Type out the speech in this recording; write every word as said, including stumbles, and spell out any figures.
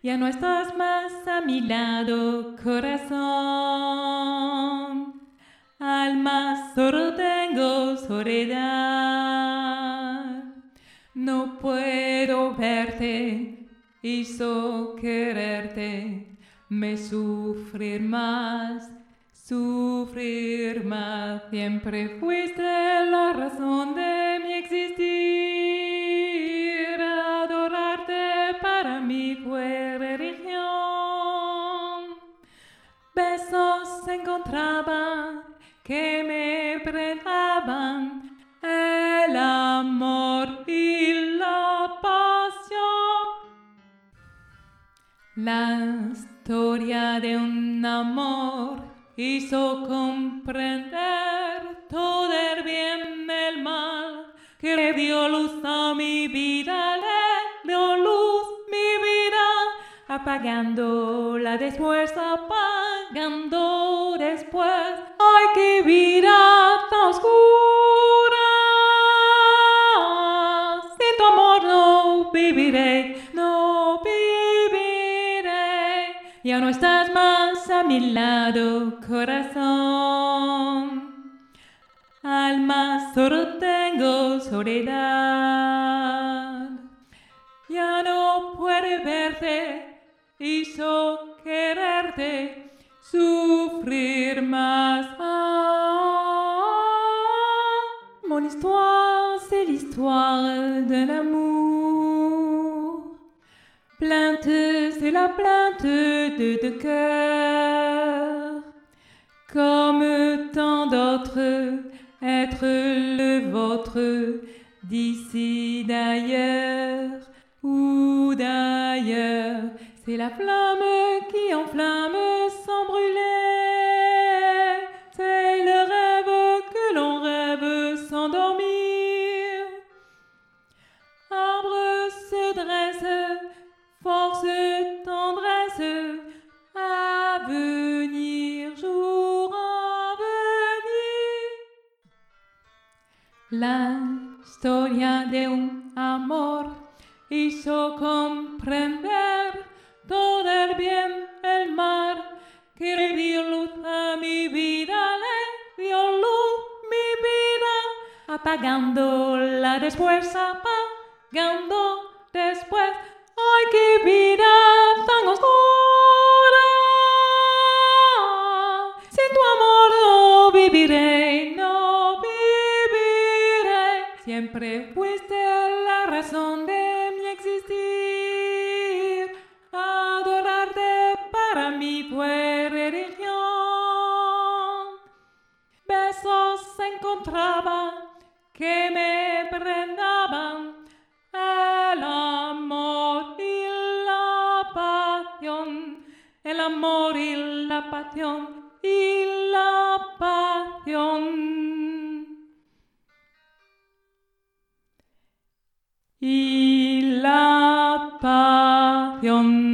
Ya no estás más a mi lado, corazón. Alma, solo tengo soledad. No puedo verte, hizo quererte, me sufrir más, sufrir más. Siempre fuiste la razón de mi existir. Adorarte para mí fue religión. Besos encontraba que me prendaban el amor y la pasión. La historia de un amor hizo comprender todo el bien y el mal, que le dio luz a mi vida, le dio luz mi vida, apagándola después, apagando después. ¡Ay, qué vida tan oscura! Sin tu amor no viviré, no viviré. Ya no estás más a mi lado, corazón. Alma, solo tengo soledad. Ya no puede verte, hizo quererte, sufrir más. Ah, mon histoire, c'est l'histoire d'un amour. Plainte, c'est la plainte de deux cœurs. Comme tant d'autres, être le vôtre, d'ici d'ailleurs ou d'ailleurs. C'est la flamme qui enflamme sans brûler. C'est le rêve que l'on rêve sans dormir. Arbre se dresse, force, tendresse, à venir, jour à venir. La historia de un amor hizo comprender todo el bien, el mal, que le dio luz a mi vida, le dio luz mi vida, apagándola después, apagando después. ¡Ay, qué vida tan oscura! Sin tu amor no viviré, no viviré. Siempre fuiste la razón de mi existir. Adorarte para mí fue religión. Besos encontraba que me prendaban el amor y la pasión, el amor y la pasión y la pasión y la pasión.